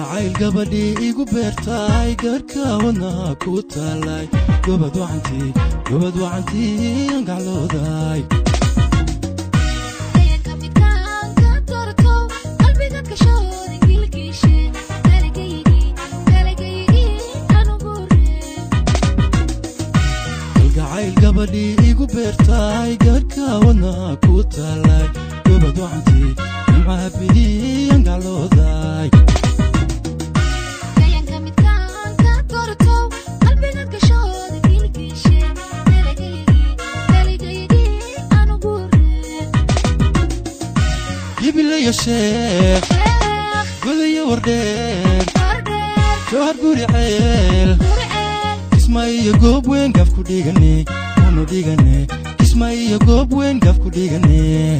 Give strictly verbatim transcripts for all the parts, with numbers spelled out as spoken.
kalgacayl gabadhi igu beertay garka wadna ku talay gobad wacanti gobad wacanti gaclooday kalgacayl gabadhi igu beertay garka wadna ku talay gobad wacanti nimcaabidi gaclooday يا شيخ قل يا وردين شهر قولي عيل اسمعي يا قوب وين قفكو ديغني ونو ديغني اسمعي يا قوب وين قفكو ديغني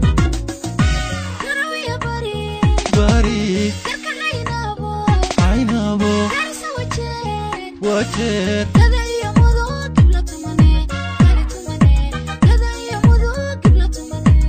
كروي يا باري باري كركا عينابو عينابو كارسا وجهك وجهك كذا يا مضو قبل تمني كالي تمني كذا يا مضو قبل تمني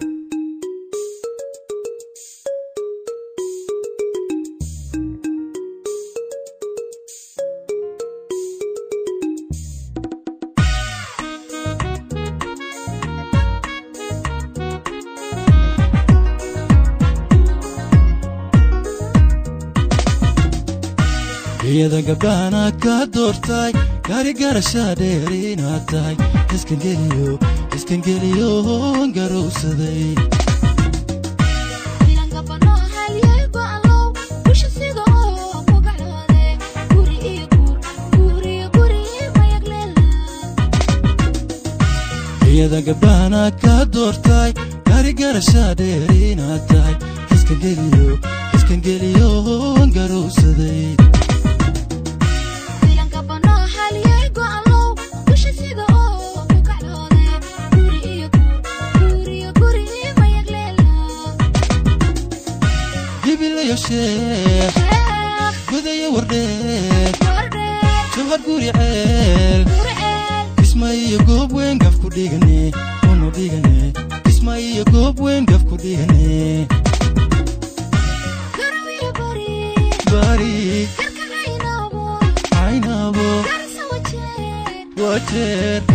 iyada gabdhana ka doortay gaari garasha dheerina tahay iskan geliyo iskan geliyo garowsaday milan gabano haliyay go'alow busha sida oo ku gaclooday guri iyo gur guri guri mayagleela iyada gabdhana ka doortay gaari garasha dheerina tahay iskan geliyo iskan geliyo garowsaday يا شيخ قذا يا وردين شهر قولي عيل اسمعي يا قوب وين قفكو ديغني ونو ديغني اسمعي يا قوب وين قفكو ديغني كروي يا باري باري كركا عينابو عينابو كارسا وجهك وجهك